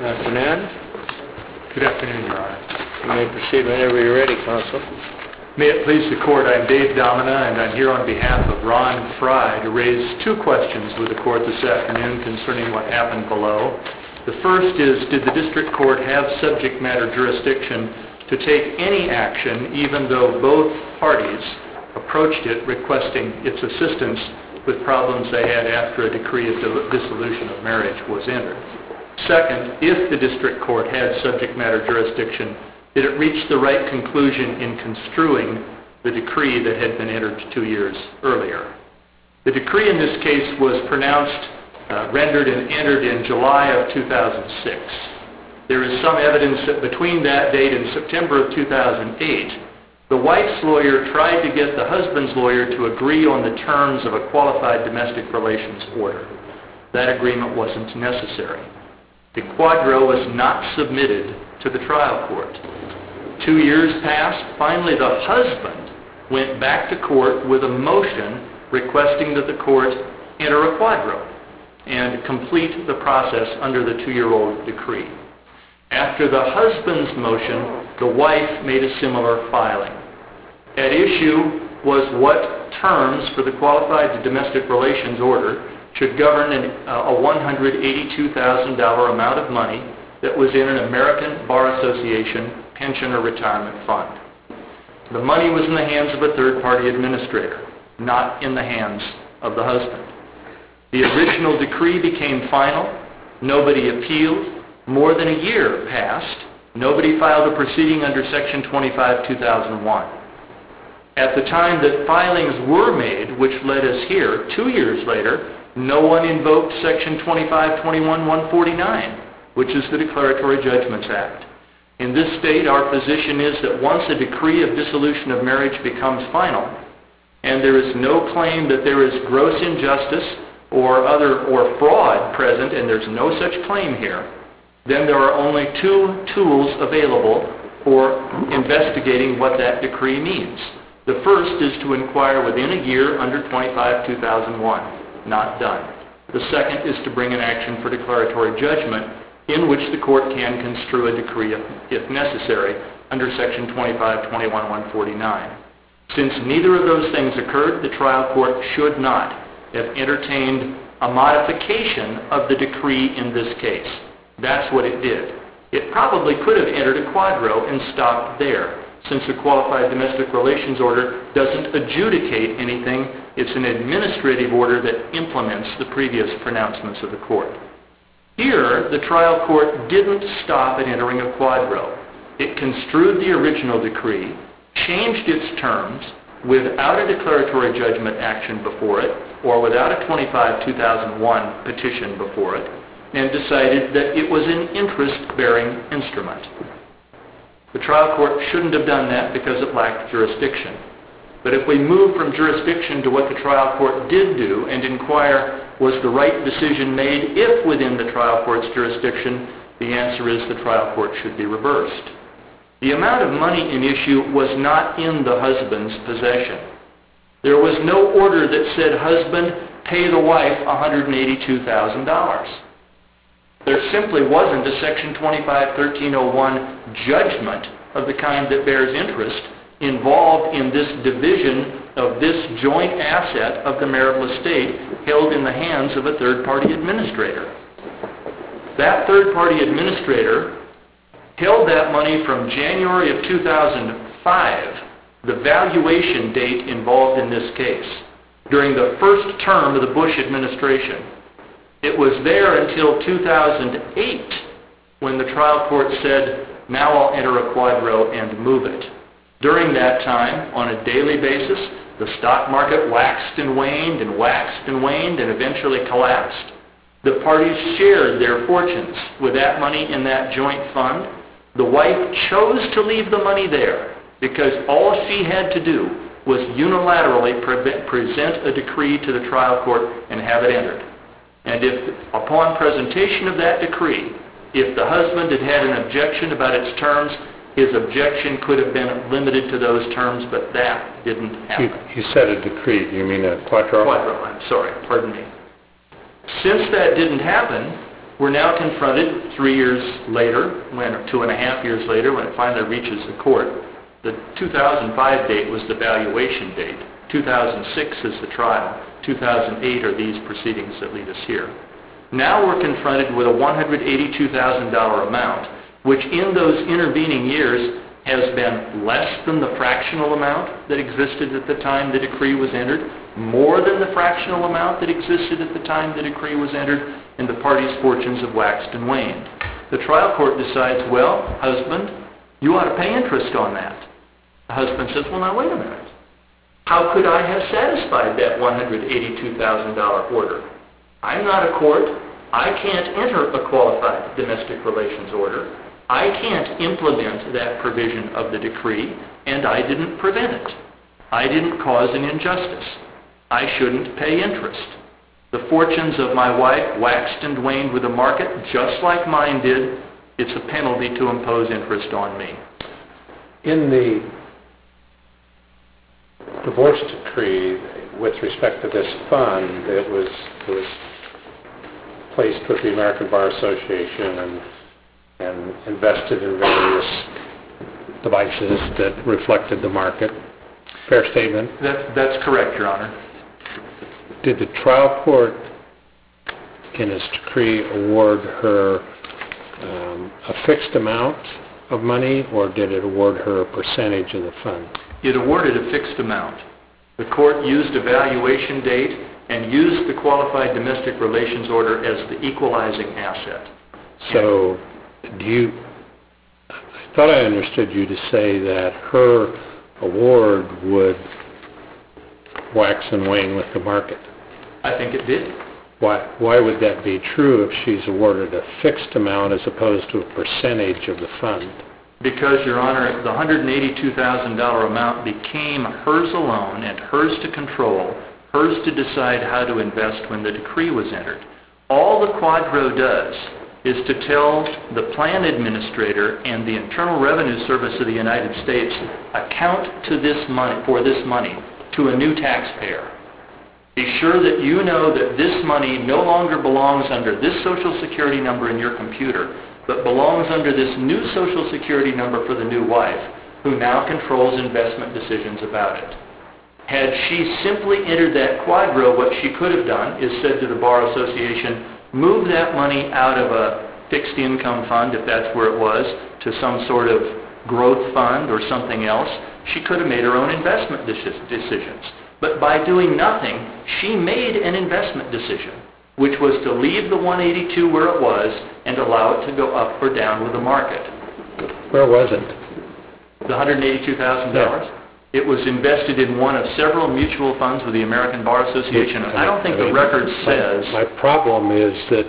Afternoon. Good afternoon, Your Honor. You may proceed whenever you're ready, Counsel. May it please the Court, I'm Dave Domina, and I'm here on behalf of Ron Fry to raise two questions with the Court this afternoon concerning what happened below. The first is, did the District Court have subject matter jurisdiction to take any action even though both parties approached it requesting its assistance with problems they had after a decree of dissolution of marriage was entered? Second, if the District Court had subject matter jurisdiction, did it reach the right conclusion in construing the decree that had been entered 2 years earlier? The decree in this case was pronounced, rendered and entered in July of 2006. There is some evidence that between that date and September of 2008, the wife's lawyer tried to get the husband's lawyer to agree on the terms of a qualified domestic relations order. That agreement wasn't necessary. The quadro was not submitted to the trial court. 2 years passed. Finally, the husband went back to court with a motion requesting that the court enter a quadro and complete the process under the 2-year-old decree. After the husband's motion, the wife made a similar filing. At issue was what terms for the qualified domestic relations order should govern a $182,000 amount of money that was in an American Bar Association pension or retirement fund. The money was in the hands of a third-party administrator, not in the hands of the husband. The original decree became final. Nobody appealed. More than a year passed. Nobody filed a proceeding under Section 25-2001. At the time that filings were made, which led us here, 2 years later, no one invoked Section 25-21-149, which is the Declaratory Judgments Act. In this state, our position is that once a decree of dissolution of marriage becomes final, and there is no claim that there is gross injustice or fraud present, and there's no such claim here, then there are only two tools available for investigating what that decree means. The first is to inquire within a year under 25-2001. Not done. The second is to bring an action for declaratory judgment in which the court can construe a decree if necessary under Section 25-21-149. Since neither of those things occurred, the trial court should not have entertained a modification of the decree in this case. That's what it did. It probably could have entered a quadro and stopped there, since a qualified domestic relations order doesn't adjudicate anything. It's an administrative order that implements the previous pronouncements of the court. Here, the trial court didn't stop at entering a quadro. It construed the original decree, changed its terms without a declaratory judgment action before it, or without a 25-2001 petition before it, and decided that it was an interest-bearing instrument. The trial court shouldn't have done that because it lacked jurisdiction. But if we move from jurisdiction to what the trial court did do and inquire, was the right decision made if within the trial court's jurisdiction, the answer is the trial court should be reversed. The amount of money in issue was not in the husband's possession. There was no order that said, husband, pay the wife $182,000. There simply wasn't a Section 25-1301 judgment of the kind that bears interest involved in this division of this joint asset of the marital estate held in the hands of a third-party administrator. That third-party administrator held that money from January of 2005, the valuation date involved in this case, during the first term of the Bush administration. It was there until 2008 when the trial court said, now I'll enter a quadro and move it. During that time, on a daily basis, the stock market waxed and waned and waxed and waned and eventually collapsed. The parties shared their fortunes with that money in that joint fund. The wife chose to leave the money there because all she had to do was unilaterally present a decree to the trial court and have it entered. And if, upon presentation of that decree, if the husband had had an objection about its terms, his objection could have been limited to those terms, but that didn't happen. You said a decree. Do you mean a quadro? Quadro, I'm sorry. Pardon me. Since that didn't happen, We're now confronted 3 years later, 2.5 years later, when it finally reaches the court. The 2005 date was the valuation date. 2006 is the trial. 2008 are these proceedings that lead us here. Now we're confronted with a $182,000 amount, which in those intervening years has been less than the fractional amount that existed at the time the decree was entered, more than the fractional amount that existed at the time the decree was entered, and the parties' fortunes have waxed and waned. The trial court decides, well, husband, you ought to pay interest on that. The husband says, well, now wait a minute. How could I have satisfied that $182,000 order? I'm not a court. I can't enter a qualified domestic relations order. I can't implement that provision of the decree, and I didn't prevent it. I didn't cause an injustice. I shouldn't pay interest. The fortunes of my wife waxed and waned with the market just like mine did. It's a penalty to impose interest on me. In the divorce decree, with respect to this fund, it was placed with the American Bar Association and invested in various devices that reflected the market. Fair statement? That's correct, Your Honor. Did the trial court, in its decree, award her a fixed amount of money, or did it award her a percentage of the fund? It awarded a fixed amount. The court used a valuation date and used the qualified domestic relations order as the equalizing asset. So, I thought I understood you to say that her award would wax and wane with the market. I think it did. Why would that be true if she's awarded a fixed amount as opposed to a percentage of the fund? Because, Your Honor, the $182,000 amount became hers alone and hers to control, hers to decide how to invest when the decree was entered. All the Quadro does is to tell the plan administrator and the Internal Revenue Service of the United States, account to this money, for this money, to a new taxpayer. Be sure that you know that this money no longer belongs under this Social Security number in your computer, but belongs under this new Social Security number for the new wife, who now controls investment decisions about it. Had she simply entered that Quadro, what she could have done is said to the Bar Association, move that money out of a fixed income fund, if that's where it was, to some sort of growth fund or something else. She could have made her own investment decisions. But by doing nothing, she made an investment decision, which was to leave the 182 where it was and allow it to go up or down with the market. Where was it? The $182,000? Yeah. It was invested in one of several mutual funds with the American Bar Association. I don't think the record says... My problem is that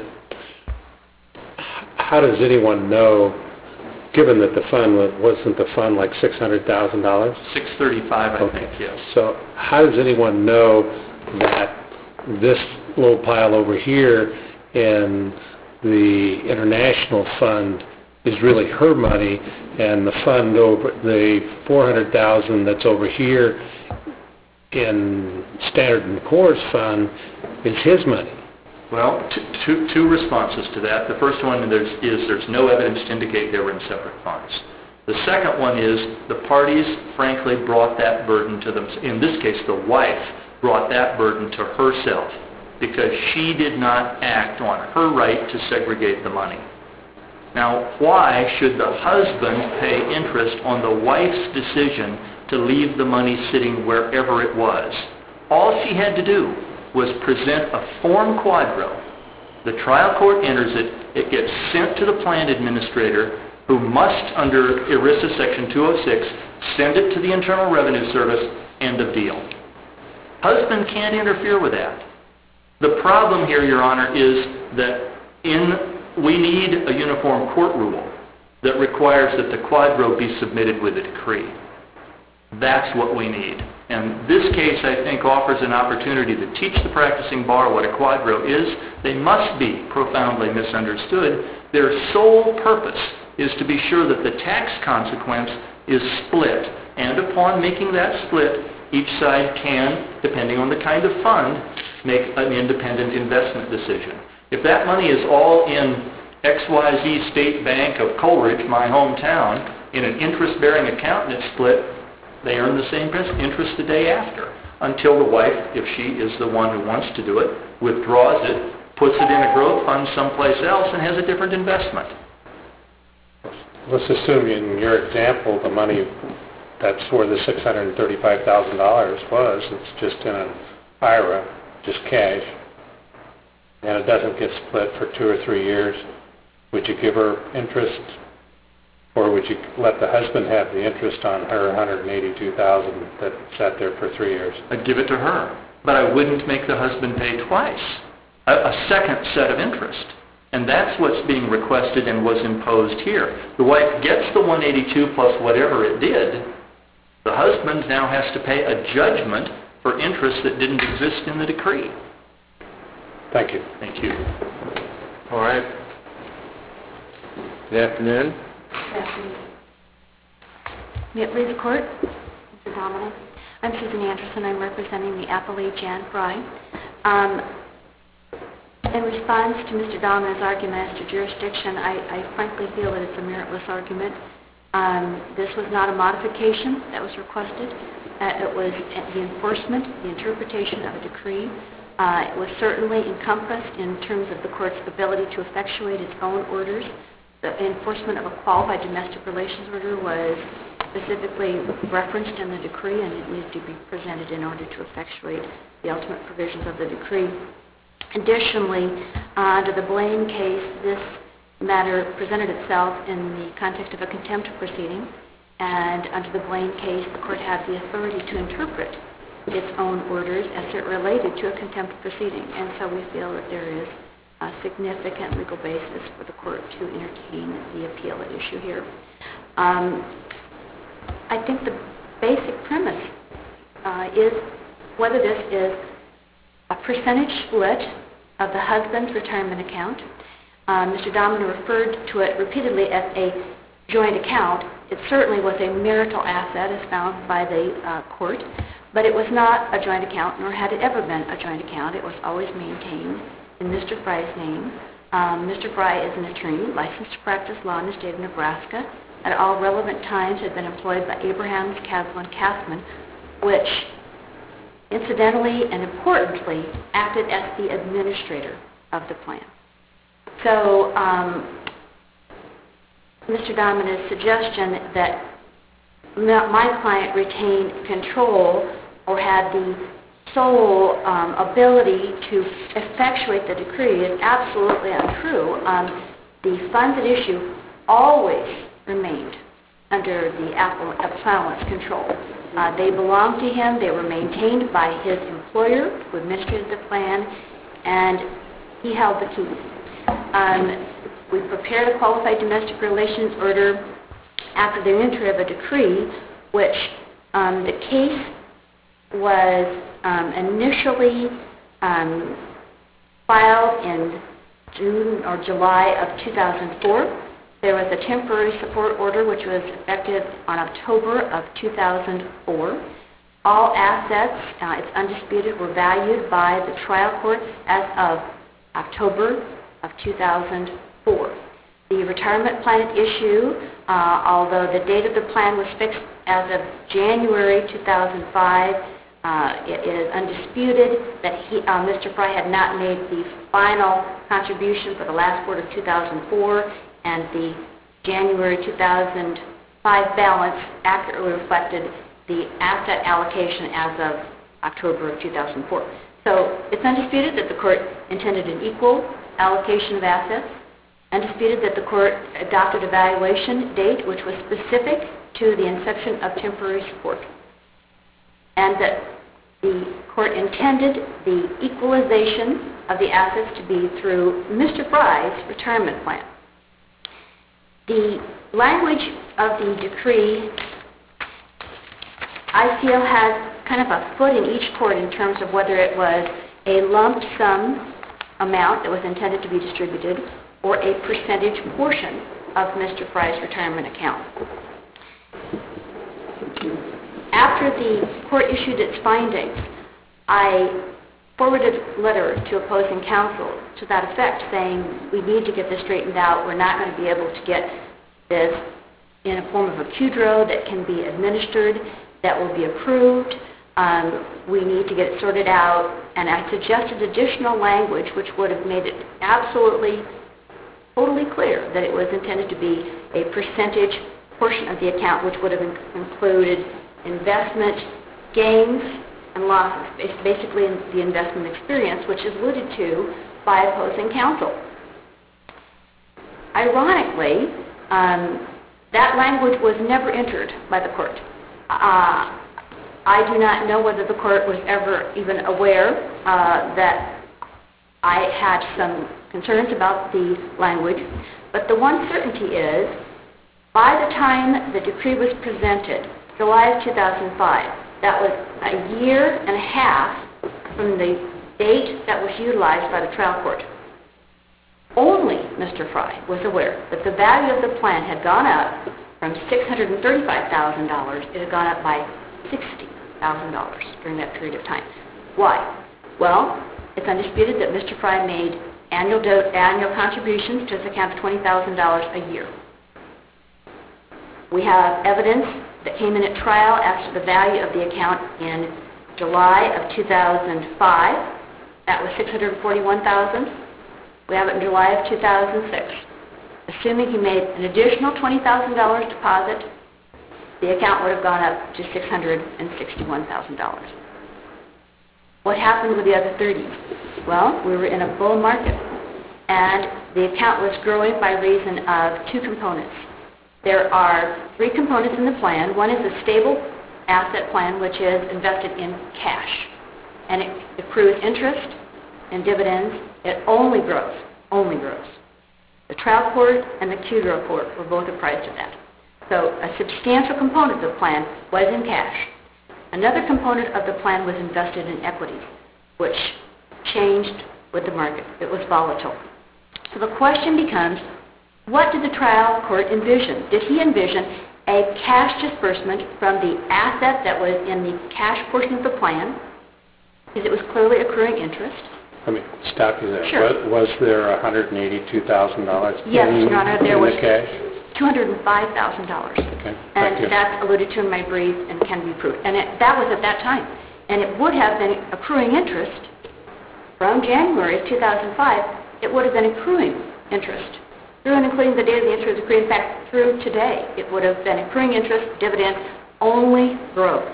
how does anyone know, given that the fund wasn't the fund like $600,000? $635, I think, yes. So how does anyone know that this little pile over here in the international fund is really her money, and the fund over the $400,000 that's over here in Standard & Poor's fund is his money? Well, two responses to that. The first one is there's no evidence to indicate they were in separate funds. The second one is the parties, frankly, brought that burden to them. In this case, the wife brought that burden to herself because she did not act on her right to segregate the money. Now, why should the husband pay interest on the wife's decision to leave the money sitting wherever it was? All she had to do was present a Form Quadro. The trial court enters it. It gets sent to the plan administrator, who must, under ERISA Section 206, send it to the Internal Revenue Service. End of deal. Husband can't interfere with that. The problem here, Your Honor, is that we need a uniform court rule that requires that the Quadro be submitted with a decree. That's what we need. And this case, I think, offers an opportunity to teach the practicing bar what a Quadro is. They must be profoundly misunderstood. Their sole purpose is to be sure that the tax consequence is split. And upon making that split, each side can, depending on the kind of fund, make an independent investment decision. If that money is all in XYZ State Bank of Coleridge, my hometown, in an interest-bearing account and it's split, they earn the same interest the day after, until the wife, if she is the one who wants to do it, withdraws it, puts it in a growth fund someplace else, and has a different investment. Let's assume in your example, the money, that's where the $635,000 was, it's just in an IRA, just cash, and it doesn't get split for 2 or 3 years. Would you give her interest, or would you let the husband have the interest on her $182,000 that sat there for 3 years? I'd give it to her, but I wouldn't make the husband pay twice, a second set of interest. And that's what's being requested and was imposed here. The wife gets the $182 plus whatever it did. The husband now has to pay a judgment for interest that didn't exist in the decree. Thank you. Thank you. All right. Good afternoon. Good afternoon. May it please the Court, Mr. Domina. I'm Susan Anderson. I'm representing the appellee Jan Fry. In response to Mr. Domina's argument as to jurisdiction, I frankly feel that it's a meritless argument. This was not a modification that was requested. It was the enforcement, the interpretation of a decree. It was certainly encompassed in terms of the Court's ability to effectuate its own orders. The enforcement of a qualified domestic relations order was specifically referenced in the decree, and it needed to be presented in order to effectuate the ultimate provisions of the decree. Additionally, under the Blaine case, this matter presented itself in the context of a contempt proceeding, and under the Blaine case, the Court had the authority to interpret its own orders as it related to a contempt proceeding, and so we feel that there is a significant legal basis for the Court to entertain the appeal at issue here. I think the basic premise is whether this is a percentage split of the husband's retirement account. Mr. Domina referred to it repeatedly as a joint account. It certainly was a marital asset as found by the Court, but it was not a joint account, nor had it ever been a joint account. It was always maintained in Mr. Fry's name. Mr. Fry is an attorney licensed to practice law in the state of Nebraska. At all relevant times had been employed by Abrahams, Castle, and Kaufman, which incidentally and importantly acted as the administrator of the plan. So Mr. Domina's suggestion that my client retained control or had the sole ability to effectuate the decree is absolutely untrue. The funds at issue always remained under the appellant's control. They belonged to him. They were maintained by his employer who administered the plan, and he held the keys. We prepared a qualified domestic relations order after the entry of a decree, which the case was initially filed in June or July of 2004. There was a temporary support order which was effective on October of 2004. All assets, it's undisputed, were valued by the trial court as of October of 2004. The retirement plan at issue, although the date of the plan was fixed as of January 2005, it is undisputed that Mr. Fry had not made the final contribution for the last quarter of 2004, and the January 2005 balance accurately reflected the asset allocation as of October of 2004. So it's undisputed that the court intended an equal allocation of assets, undisputed that the court adopted a valuation date which was specific to the inception of temporary support, and that the court intended the equalization of the assets to be through Mr. Fry's retirement plan. The language of the decree, I feel, has kind of a foot in each court in terms of whether it was a lump sum amount that was intended to be distributed or a percentage portion of Mr. Fry's retirement account. After the court issued its findings, I forwarded letter to opposing counsel to that effect, saying we need to get this straightened out. We're not going to be able to get this in a form of a QDRO that can be administered, that will be approved. We need to get it sorted out. And I suggested additional language which would have made it absolutely, totally clear that it was intended to be a percentage portion of the account, which would have included investment gains and losses, basically the investment experience, which is alluded to by opposing counsel. Ironically, that language was never entered by the court. I do not know whether the court was ever even aware that I had some concerns about the language, but the one certainty is, by the time the decree was presented, July of 2005, that was a year and a half from the date that was utilized by the trial court. Only Mr. Fry was aware that the value of the plan had gone up from $635,000, it had gone up by $60,000 during that period of time. Why? Well, it's undisputed that Mr. Fry made annual contributions to his account of $20,000 a year. We have evidence that came in at trial as to the value of the account in July of 2005. That was $641,000. We have it in July of 2006. Assuming he made an additional $20,000 deposit, the account would have gone up to $661,000. What happened with the other 30? Well, we were in a bull market, and the account was growing by reason of two components. There are three components in the plan. One is a stable asset plan, which is invested in cash, and it accrues interest and dividends. It only grows, only grows. The trial court and the QDRO court were both apprised of that. So a substantial component of the plan was in cash. Another component of the plan was invested in equities, which changed with the market. It was volatile. So the question becomes, what did the trial court envision? Did he envision a cash disbursement from the asset that was in the cash portion of the plan, because it was clearly accruing interest? Let me stop you there. Sure. Was there $182,000 Yes, Your Honor, there was in the cash? $205,000. Okay, thank you. And that's alluded to in my brief and can be proved. And that was at that time. And it would have been accruing interest from January of 2005. It would have been accruing interest through and including the date of the interest decree. In fact, through today, it would have been accruing interest, dividends, only growth.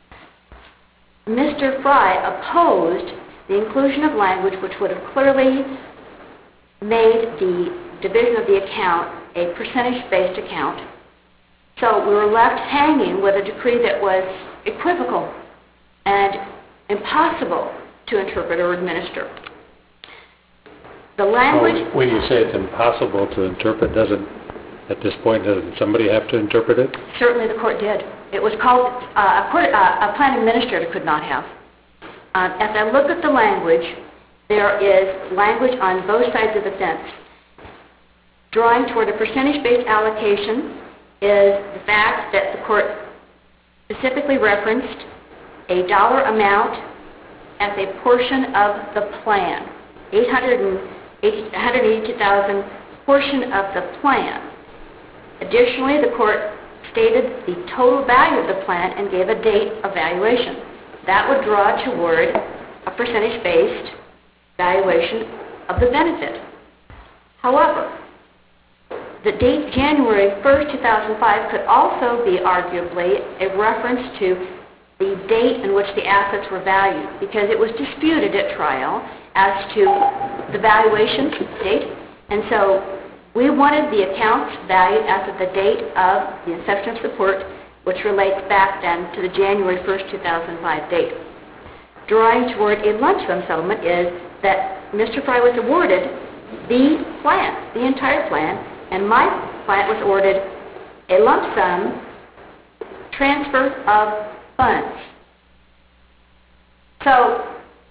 Mr. Fry opposed the inclusion of language which would have clearly made the division of the account a percentage-based account. So we were left hanging with a decree that was equivocal and impossible to interpret or administer. The language... When you say it's impossible to interpret, at this point, doesn't somebody have to interpret it? Certainly the court did. It was called, a plan administrator could not have. As I look at the language, there is language on both sides of the fence. Drawing toward a percentage-based allocation is the fact that the court specifically referenced a dollar amount as a portion of the plan, $182,000 portion of the plan. Additionally, the court stated the total value of the plan and gave a date of valuation. That would draw toward a percentage-based valuation of the benefit. However, the date January 1st, 2005 could also be arguably a reference to the date in which the assets were valued, because it was disputed at trial as to the valuation date, and so we wanted the accounts valued as of the date of the inception of support, which relates back then to the January 1st, 2005 date. Drawing toward a lump sum settlement is that Mr. Fry was awarded the plan, the entire plan, and my client was awarded a lump sum transfer of funds. So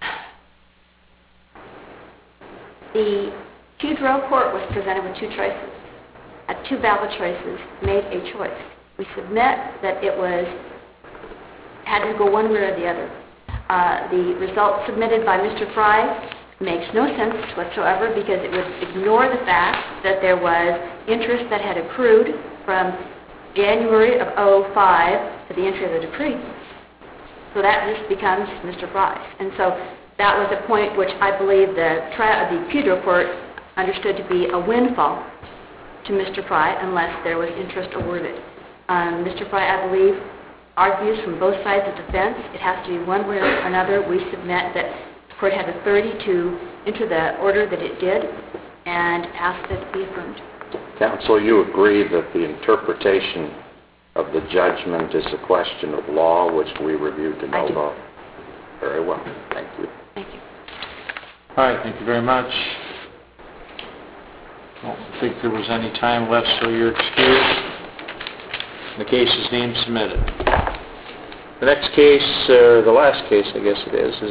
the QDRO court was presented with two choices. At two ballot choices, made a choice. We submit that it had to go one way or the other. The result submitted by Mr. Fry makes no sense whatsoever because it would ignore the fact that there was interest that had accrued from January of '05 to the entry of the decree. So that just becomes Mr. Fry's. And so that was a point which I believe the appeal court understood to be a windfall to Mr. Fry unless there was interest awarded. Mr. Fry, I believe, argues from both sides of the fence. It has to be one way or another. We submit that the court had authority to enter the order that it did and ask that it be affirmed. Counsel, you agree that the interpretation of the judgment is a question of law, which we reviewed de novo? I do. Very well. Thank you. Thank you. All right, thank you very much. I don't think there was any time left, so you're excused. The case is deemed submitted. The next case, or the last case, I guess it is